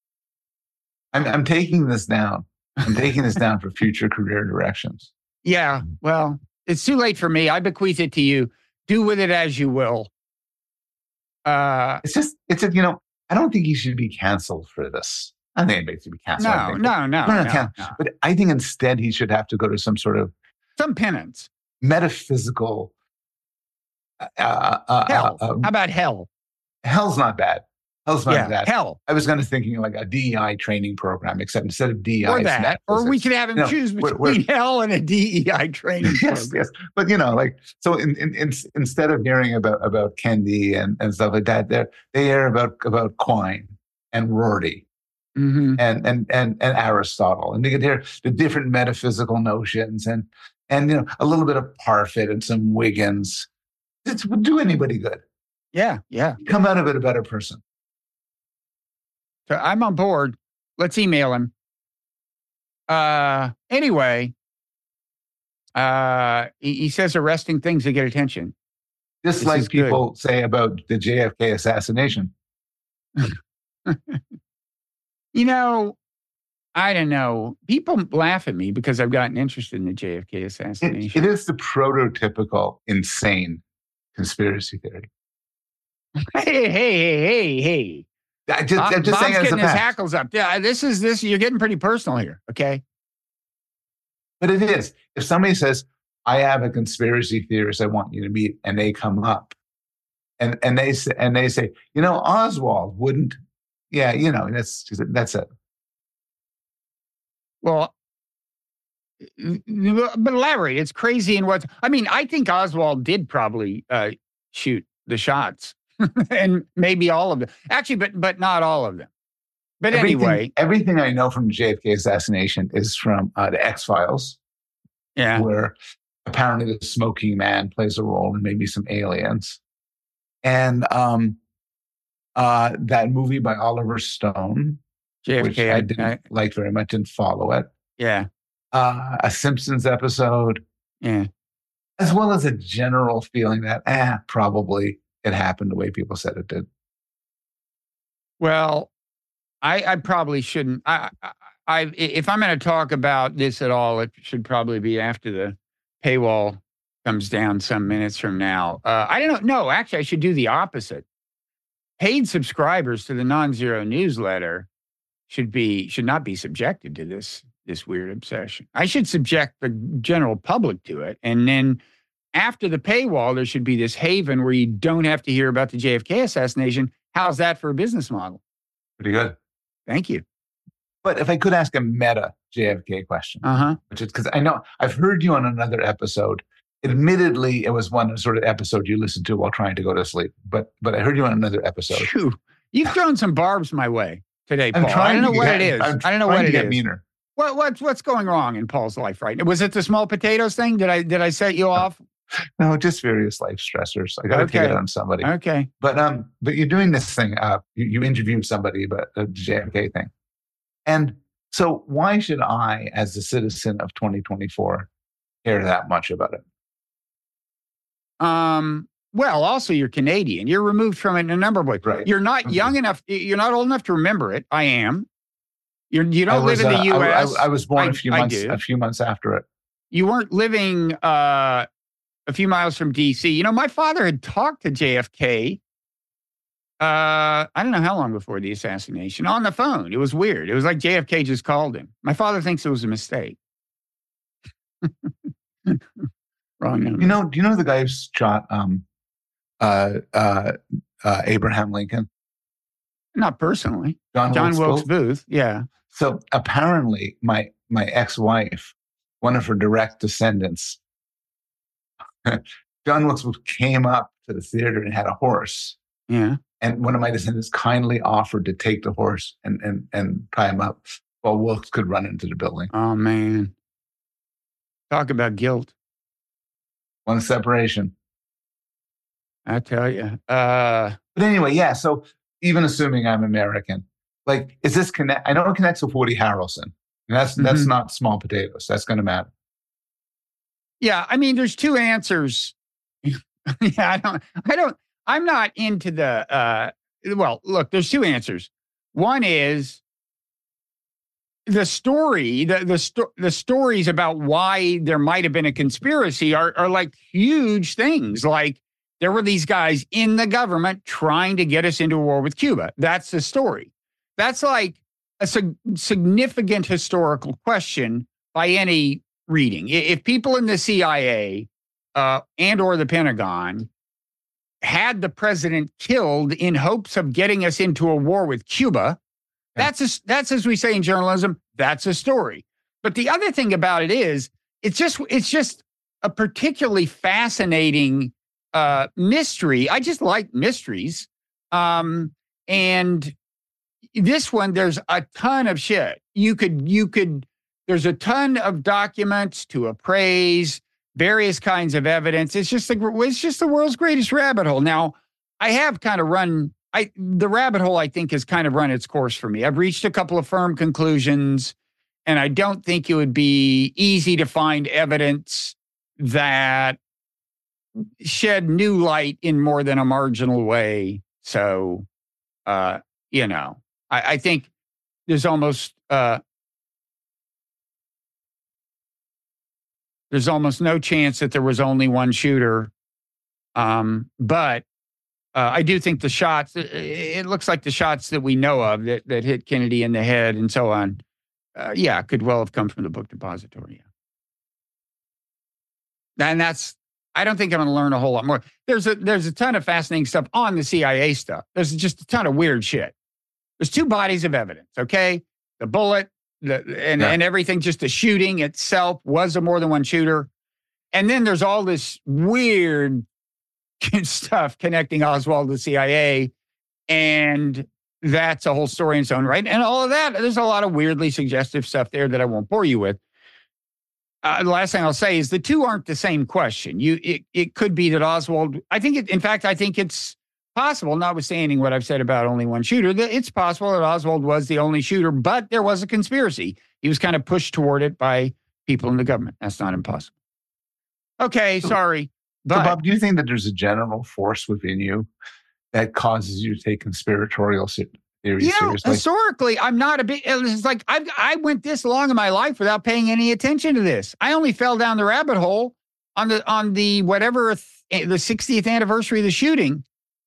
I'm, I'm taking this down. I'm taking this down for future career directions. Yeah, well, it's too late for me. I bequeath it to you. Do with it as you will. Uh, it's just, it's a, you know, I don't think he should be canceled for this. I don't think anybody should be canceled. No, no, no, no, no, no. But I think instead he should have to go to some sort of some penance, metaphysical Uh, uh, uh, Hell. uh, How about hell? hell's not bad. Hell's not Yeah, bad. hell. I was kind of thinking like a D E I training program, except instead of D E I, Or it's that. Or we metaphysics. could have him You know, choose we're- between we're- hell and a D E I training yes, program. yes. But you know, like so, in, in, in, instead of hearing about about Kendi and, and stuff like that, they they hear about about Quine and Rorty Mm-hmm. and and and and Aristotle, and they could hear the different metaphysical notions and and you know a little bit of Parfit and some Wiggins. It would do anybody good. Yeah, yeah. Come out of it a better person. So I'm on board. Let's email him. Uh, anyway, uh, he, he says arresting things to get attention. Just This like is good. people say about the J F K assassination. You know, I don't know. People laugh at me because I've gotten interested in the J F K It, assassination. it is the prototypical insane conspiracy theory. Hey, hey, hey, hey, hey. I just, Bob- I'm just Bob's saying it's a getting his fact. hackles up. Yeah, this is this. You're getting pretty personal here. Okay. But it is. If somebody says, I have a conspiracy theorist I want you to meet, and they come up and, and they say, and they say, you know, Oswald wouldn't, yeah, you know, that's that's it. Well, but elaborate. It's crazy in what I mean. I think Oswald did probably uh, shoot the shots, and maybe all of them. Actually, but but not all of them. But Everything, anyway, everything I know from the J F K assassination is from uh, the X Files, yeah, where apparently the smoking man plays a role, and maybe some aliens, and um, uh, that movie by Oliver Stone, J F which K. I I, didn't I, like very much, didn't follow it. yeah, Uh, a Simpsons episode, yeah. as well as a general feeling that, eh, probably it happened the way people said it did. Well, I, I probably shouldn't. I, I, I if I'm going to talk about this at all, it should probably be after the paywall comes down some minutes from now. Uh, I don't know. No, actually, I should do the opposite. Paid subscribers to the Non-Zero newsletter should be should not be subjected to this this weird obsession. I should subject the general public to it, and then after the paywall, there should be this haven where you don't have to hear about the J F K assassination. How's that for a business model? Pretty good. Thank you. But if I could ask a meta J F K question, Uh huh. which is because I know I've heard you on another episode. Admittedly, it was one sort of episode you listened to while trying to go to sleep. But but I heard you on another episode. Phew. You've thrown some barbs my way today, I'm Paul. I trying don't know to what get- it is. I'm I don't know trying what to it get is. meaner. What what's what's going wrong in Paul's life right now? Was it the small potatoes thing? Did I did I set you off? No, just various life stressors. I got to Okay. take it on somebody. Okay. But um, but you're doing this thing. Uh, you, you interviewed somebody about the J F K thing, and so why should I, as a citizen of twenty twenty-four, care that much about it? Um. Well, also you're Canadian. You're removed from it in a number of ways. Right. You're not Mhm. young enough. You're not old enough to remember it. I am. You're you I don't live was, in the uh, U I, S. I, I was born I- a few I months do. a few months after it. You weren't living uh, a few miles from D C. You know, my father had talked to J F K. Uh, I don't know how long before the assassination on the phone. It was weird. It was like J F K just called him. My father thinks it was a mistake. Wrong number. You know, do you know the guy who shot um, uh, uh, uh, Abraham Lincoln? Not personally. John, John Wilkes Wilkes Booth? Booth. Yeah. So apparently, my my ex-wife, one of her direct descendants, John Wilkes Booth came up to the theater and had a horse. Yeah. And one of my descendants kindly offered to take the horse and and and tie him up while Wilkes could run into the building. Oh man. Talk about guilt. One separation. I tell you. Uh, But anyway, yeah. So even assuming I'm American, like, is this connect? I know it connects with Woody Harrelson. And that's that's Mhm. not small potatoes. That's going to matter. yeah. I mean, there's two answers. yeah. I don't. I don't. I'm not into the. Uh, well, look. There's two answers. One is the story. The the sto- the stories about why there might have been a conspiracy are are like huge things. Like there were these guys in the government trying to get us into a war with Cuba. That's the story. That's like a sig- significant historical question by any reading. I- If people in the C I A uh, and or the Pentagon had the president killed in hopes of getting us into a war with Cuba. That's a, that's as we say in journalism, that's a story. But the other thing about it is, it's just it's just a particularly fascinating uh, mystery. I just like mysteries, um, and this one, there's a ton of shit. You could you could. There's a ton of documents to appraise, various kinds of evidence. It's just the it's just the world's greatest rabbit hole. Now, I have kind of run. I, the rabbit hole, I think, has kind of run its course for me. I've reached a couple of firm conclusions, and I don't think it would be easy to find evidence that shed new light in more than a marginal way. So, uh, you know, I, I think there's almost uh, there's almost no chance that there was only one shooter. Um, but Uh, I do think the shots, it looks like the shots that we know of that, that hit Kennedy in the head and so on, uh, yeah, could well have come from the book depository. Yeah. And that's, I don't think I'm going to learn a whole lot more. There's a, there's a ton of fascinating stuff on the C I A stuff. There's just a ton of weird shit. There's two bodies of evidence, okay? The bullet the, and, yeah. and everything, just the shooting itself was a more than one shooter. And then there's all this weird stuff connecting Oswald to the C I A, and that's a whole story in its own right. And all of that, there's a lot of weirdly suggestive stuff there that I won't bore you with. Uh, the last thing I'll say is the two aren't the same question. You, it, it could be that Oswald, I think, it, in fact, I think it's possible, notwithstanding what I've said about only one shooter, that it's possible that Oswald was the only shooter, but there was a conspiracy. He was kind of pushed toward it by people in the government. That's not impossible. Okay, sorry. But, so Bob, do you think that there's a general force within you that causes you to take conspiratorial theories you know, seriously? Historically, I'm not a big. It's like I I went this long in my life without paying any attention to this. I only fell down the rabbit hole on the on the whatever the sixtieth anniversary of the shooting.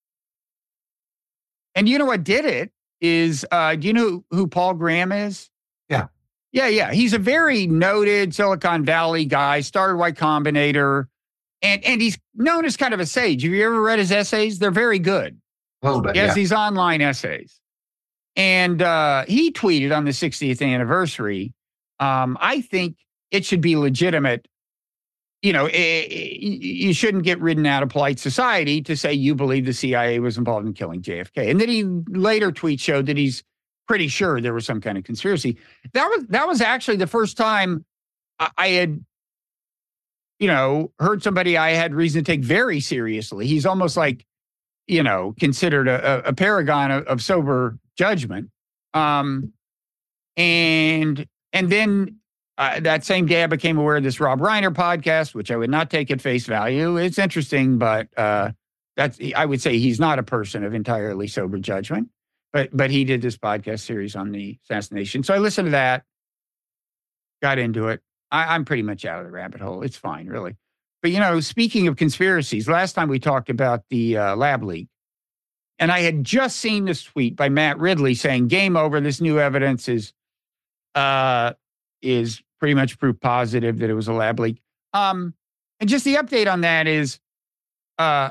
And you know what did it is, uh, do you know who Paul Graham is? Yeah, yeah, yeah. He's a very noted Silicon Valley guy. Started Y Combinator. And and he's known as kind of a sage. Have you ever read his essays? They're very good. A little bit, he has yeah. these online essays. And uh, he tweeted on the sixtieth anniversary, um, I think it should be legitimate. You know, it, it, you shouldn't get ridden out of polite society to say you believe the C I A was involved in killing J F K. And then he later tweet showed that he's pretty sure there was some kind of conspiracy. That was that was actually the first time I, I had you know, heard somebody I had reason to take very seriously. He's almost like, you know, considered a, a paragon of, of sober judgment. Um, and and then uh, that same day, I became aware of this Rob Reiner podcast, which I would not take at face value. It's interesting, but uh, that's I would say he's not a person of entirely sober judgment. But but he did this podcast series on the assassination, so I listened to that, got into it. I, I'm pretty much out of the rabbit hole. It's fine, really. But, you know, speaking of conspiracies, last time we talked about the uh, lab leak, and I had just seen this tweet by Matt Ridley saying, game over, this new evidence is uh, is pretty much proof positive that it was a lab leak. Um, and just the update on that is uh,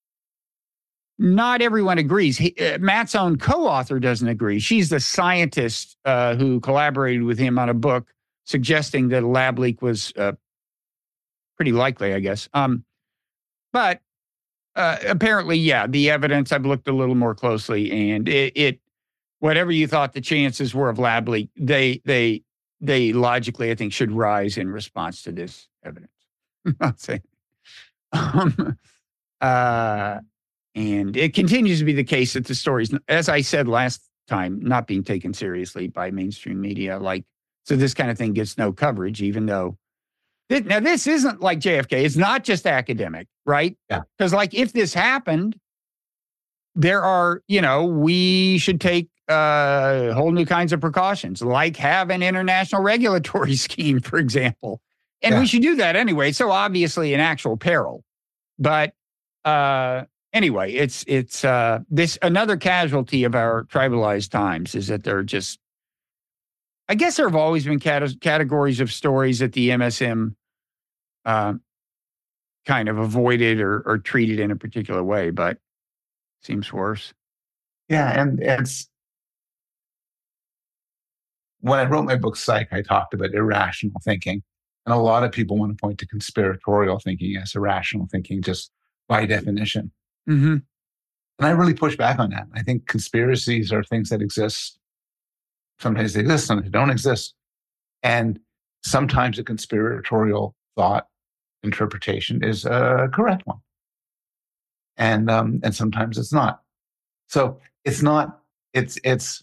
not everyone agrees. He, uh, Matt's own co-author doesn't agree. She's the scientist uh, who collaborated with him on a book suggesting that a lab leak was uh, pretty likely, I guess. Um, but uh, apparently, yeah, the evidence, I've looked a little more closely, and it, it, whatever you thought the chances were of lab leak, they, they, they logically, I think, should rise in response to this evidence. I'll say. Um, uh, and it continues to be the case that the stories, as I said last time, not being taken seriously by mainstream media, like, so this kind of thing gets no coverage, even though, th- now this isn't like J F K. It's not just academic, right? Yeah. Because like if this happened, there are, you know, we should take uh, whole new kinds of precautions, like have an international regulatory scheme, for example. And yeah. we should do that anyway. So obviously an actual peril. But uh, anyway, it's, it's uh, this, another casualty of our tribalized times is that they're just, I guess there have always been cat- categories of stories that the M S M uh, kind of avoided or, or treated in a particular way, but seems worse. Yeah, and it's when I wrote my book Psych, I talked about irrational thinking, and a lot of people want to point to conspiratorial thinking as irrational thinking, just by definition. Mm-hmm. And I really push back on that. I think conspiracies are things that exist. Sometimes they exist, sometimes they don't exist. And sometimes a conspiratorial thought interpretation is a correct one. And um, and sometimes it's not. So it's not, it's it's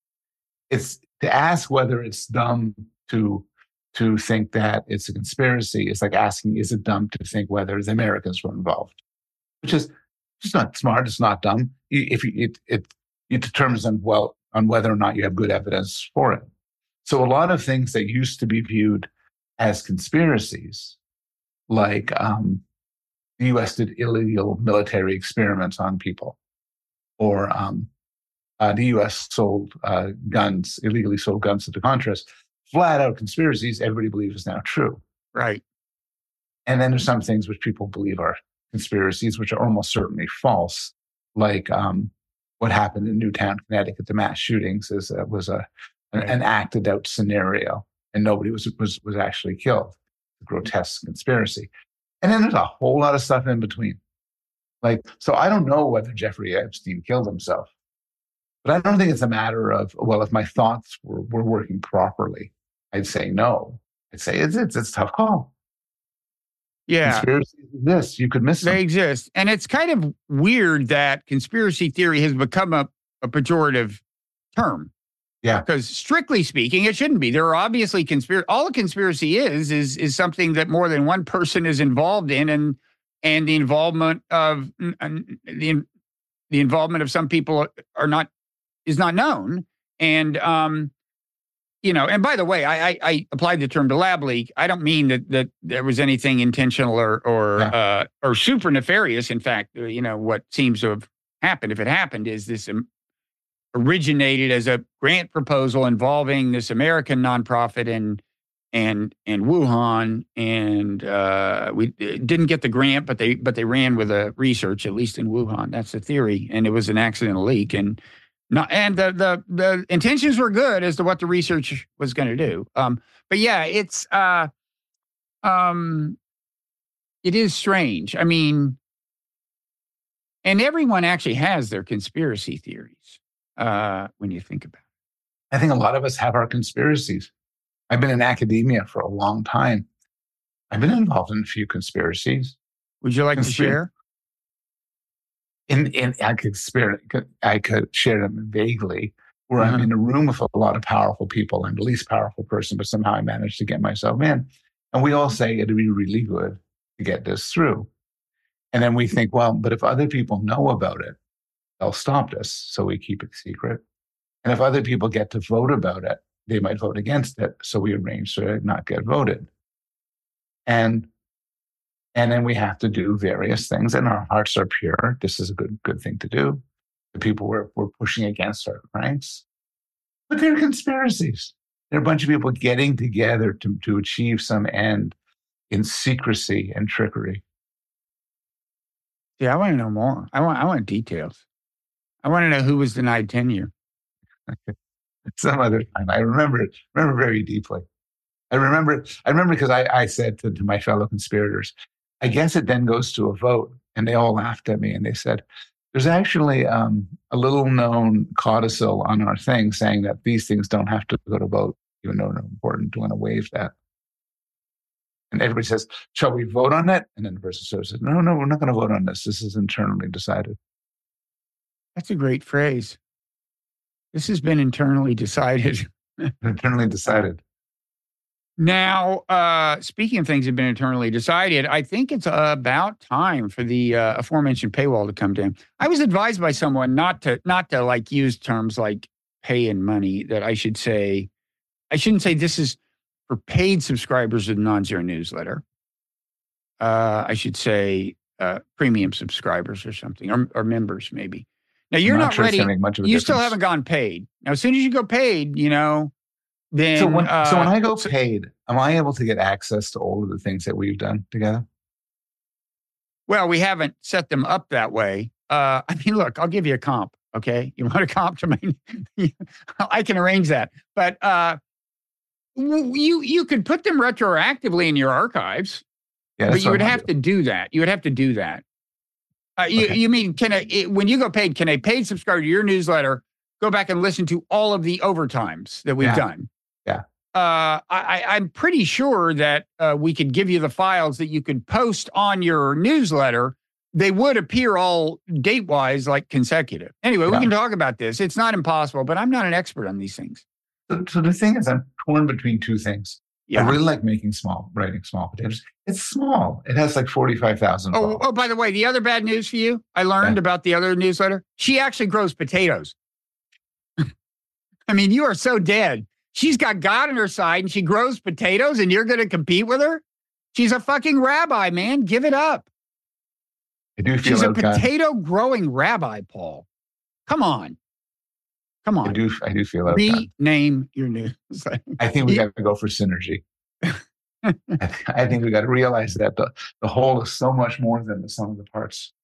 it's to ask whether it's dumb to to think that it's a conspiracy. It's like asking, is it dumb to think whether the Americans were involved? Which is it's not smart, it's not dumb. If you, it it it determines on well on whether or not you have good evidence for it. So a lot of things that used to be viewed as conspiracies, like um, the U S did illegal military experiments on people, or um, uh, the U S sold uh, guns, illegally sold guns to the Contras, flat out conspiracies everybody believes is now true. Right. And then there's some things which people believe are conspiracies, which are almost certainly false, like um, what happened in Newtown, Connecticut, the mass shootings is, uh, was a, an, right. an acted out scenario, and nobody was, was, was actually killed. A grotesque conspiracy. And then there's a whole lot of stuff in between. Like, so I don't know whether Jeffrey Epstein killed himself, but I don't think it's a matter of, well, if my thoughts were, were working properly, I'd say no. I'd say it's, it's, it's a tough call. Yeah. Conspiracies exist. You could miss them. They exist. And it's kind of weird that conspiracy theory has become a, a pejorative term. Yeah. Because strictly speaking, it shouldn't be. There are obviously conspiracy. All a conspiracy is, is, is something that more than one person is involved in, and, and the involvement of the, the involvement of some people are not, is not known. And, um, you know, and by the way, I, I, I applied the term to lab leak. I don't mean that that there was anything intentional or or yeah. uh, or super nefarious. In fact, you know, what seems to have happened, if it happened, is this um, originated as a grant proposal involving this American nonprofit and and and Wuhan, and uh, we didn't get the grant, but they but they ran with a research, at least in Wuhan. That's the theory, and it was an accidental leak. And No, and the, the the intentions were good as to what the research was going to do. Um, but yeah, it's uh, um, it is strange. I mean, and everyone actually has their conspiracy theories uh, when you think about it. I think a lot of us have our conspiracies. I've been in academia for a long time. I've been involved in a few conspiracies. Would you like Conspir- to share? In, in I could spare, I could share them vaguely, where uh-huh. I'm in a room with a lot of powerful people. I'm the least powerful person, but somehow I managed to get myself in. And we all say it'd be really good to get this through. And then we think, well, but if other people know about it, they'll stop us. So we keep it secret. And if other people get to vote about it, they might vote against it. So we arrange to not get voted. And And then we have to do various things, and our hearts are pure. This is a good good thing to do. The people we're, we're pushing against are ranks. But they're conspiracies. They're a bunch of people getting together to, to achieve some end in secrecy and trickery. Yeah, I want to know more. I want I want details. I want to know who was denied tenure. Some other time. I remember it, remember very deeply. I remember I remember because I, I said to, to my fellow conspirators, I guess it then goes to a vote. And they all laughed at me and they said, there's actually um, a little known codicil on our thing saying that these things don't have to go to vote, even though they're important. Do you want to waive that? And everybody says, shall we vote on it? And then the person says, no, no, we're not going to vote on this. This is internally decided. That's a great phrase. This has been internally decided. Internally decided. Now, uh, speaking of things that have been internally decided, I think it's about time for the uh, aforementioned paywall to come down. I was advised by someone not to not to like use terms like pay and money, that I should say, I shouldn't say this is for paid subscribers of the Non-Zero newsletter. Uh, I should say uh, premium subscribers or something, or, or members maybe. Now, you're not, not sure ready. You difference. Still haven't gone paid. Now, as soon as you go paid, you know, Then, so when uh, so when I go paid, am I able to get access to all of the things that we've done together? Well, we haven't set them up that way. Uh, I mean, look, I'll give you a comp. Okay, you want a comp to me? I can arrange that. But uh, you you could put them retroactively in your archives, Yeah, but that's you what would I'm have gonna to do that. You would have to do that. Uh, you, Okay. you mean can a it, when you go paid? Can a paid subscriber to your newsletter go back and listen to all of the overtimes that we've Yeah. done? Yeah. Uh, I, I'm pretty sure that uh, we could give you the files that you could post on your newsletter. They would appear all date-wise like consecutive. Anyway, we Yeah. can talk about this. It's not impossible, but I'm not an expert on these things. So, so the thing is, I'm torn between two things. Yeah. I really like making small, writing small potatoes. It's small. It has like forty-five thousand. Oh, oh, by the way, the other bad news for you, I learned Yeah. about the other newsletter. She actually grows potatoes. I mean, you are so dead. She's got God on her side and she grows potatoes and you're going to compete with her? She's a fucking rabbi, man. Give it up. I do feel She's a like God, potato growing rabbi, Paul. Come on. Come I on. do. I do feel like God. Rename your newsletter. I think we got to go for synergy. I, th- I think we got to realize that the, the whole is so much more than the sum of the parts.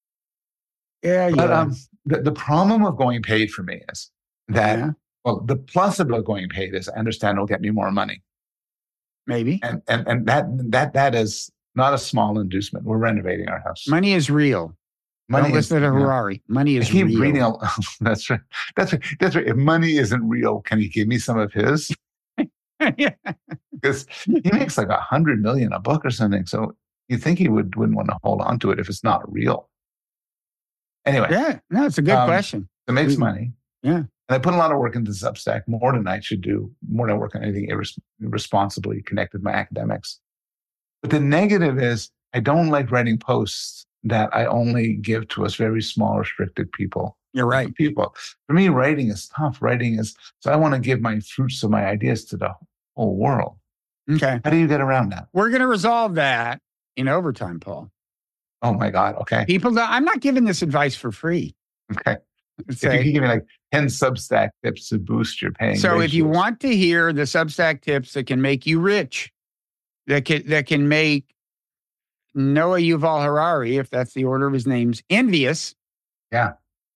Yeah, yeah. But um, the, the problem of going paid for me is that, Yeah, well, the plus about going paid is I understand it'll get me more money. maybe. And, and, and that, that, that is not a small inducement. We're renovating our house. Money is real. Money Don't is- listen to you know, Harari. Money I is keep real. reading. a- That's right. That's right. That's right. If money isn't real, can he give me some of his? Yeah. Because he makes like a hundred million a book or something. So you think he would wouldn't want to hold on to it if it's not real. Anyway, Yeah, no, it's a good Um, question. it makes we- money. Yeah. And I put a lot of work into Substack, more than I should do, more than I work on anything irres- irresponsibly connected to my academics. But the negative is I don't like writing posts that I only give to us very small, restricted people. You're right. People. For me, writing is tough. Writing is, so I want to give my fruits of my ideas to the whole world. Okay. How do you get around that? We're going to resolve that in overtime, Paul. Oh my God. Okay. People, don't- I'm not giving this advice for free. Okay. If Say- you could give me like ten Substack tips to boost your paying. So if you ratios. want to hear the Substack tips that can make you rich, that can, that can make Noah Yuval Harari, if that's the order of his names, envious. Yeah.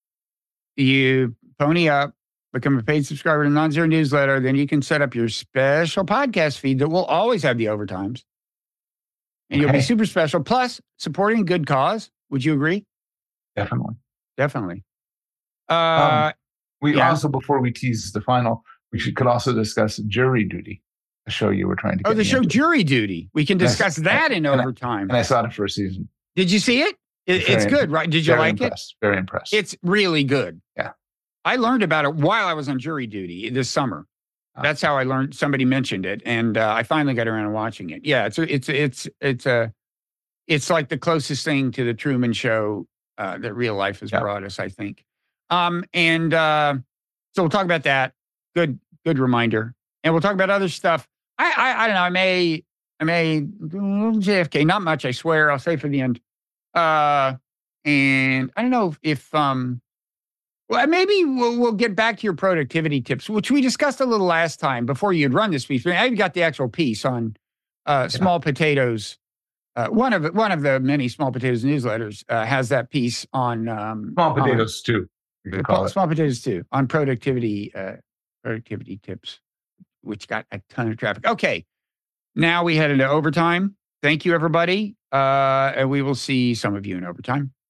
You pony up, become a paid subscriber to Non-Zero Newsletter, then you can set up your special podcast feed that will always have the overtimes. And you'll be Okay. super special. Plus, supporting a good cause. Would you agree? Definitely. Definitely. Uh, We Yeah. also, before we tease the final, we should could also discuss Jury Duty, a show you were trying to get oh, the me show into. Jury Duty. We can Yes. discuss that in And I- overtime. And I saw the first season. Did you see it? It Very it's good, right? Did you Very like impressed. Very impressed. it? It's really good. Yeah. I learned about it while I was on jury duty this summer. Ah. That's how I learned. Somebody mentioned it, and uh, I finally got around to watching it. Yeah, it's a, it's it's it's a it's like the closest thing to the Truman Show uh, that real life has Yeah. brought us, I think. Um, and uh, so we'll talk about that. Good good reminder, and we'll talk about other stuff. I I, I don't know. I may I may mm, J F K. Not much, I swear. I'll say for the end. Uh, and I don't know if, if um. Well, maybe we'll, we'll get back to your productivity tips, which we discussed a little last time before you'd run this piece. I got the actual piece on uh, small potatoes. Uh, one of one of the many small potatoes newsletters uh, has that piece on um, Small on- potatoes too. You the could call po- it. small potatoes too on productivity uh, productivity tips, which got a ton of traffic. Okay, now we head into overtime. Thank you, everybody, uh, and we will see some of you in overtime.